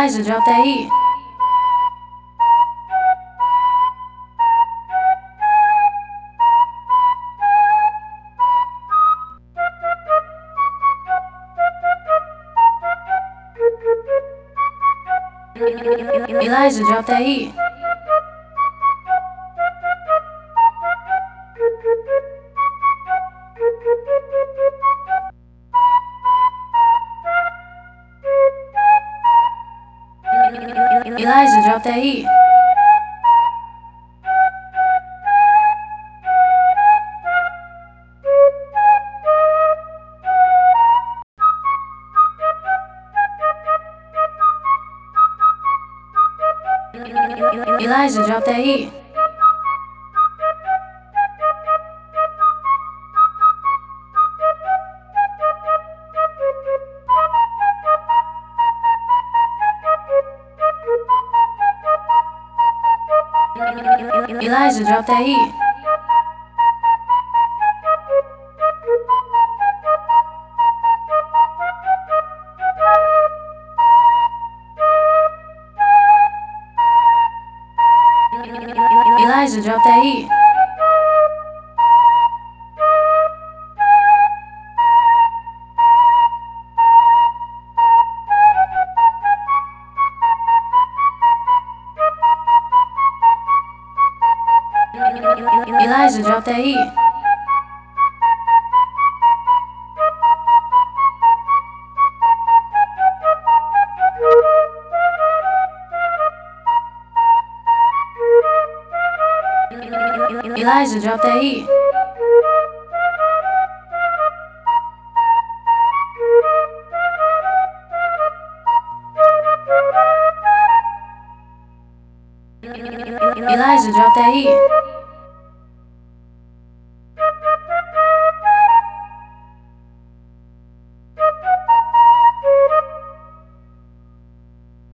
Elijah, drop that heat. Elijah, drop that heat. Elijah, drop that heat. Elijah, drop that heat. Elijah, drop that heat. Elijah, drop that heat. Elijah, drop that heat. Elijah, drop that heat. Elijah, drop that heat.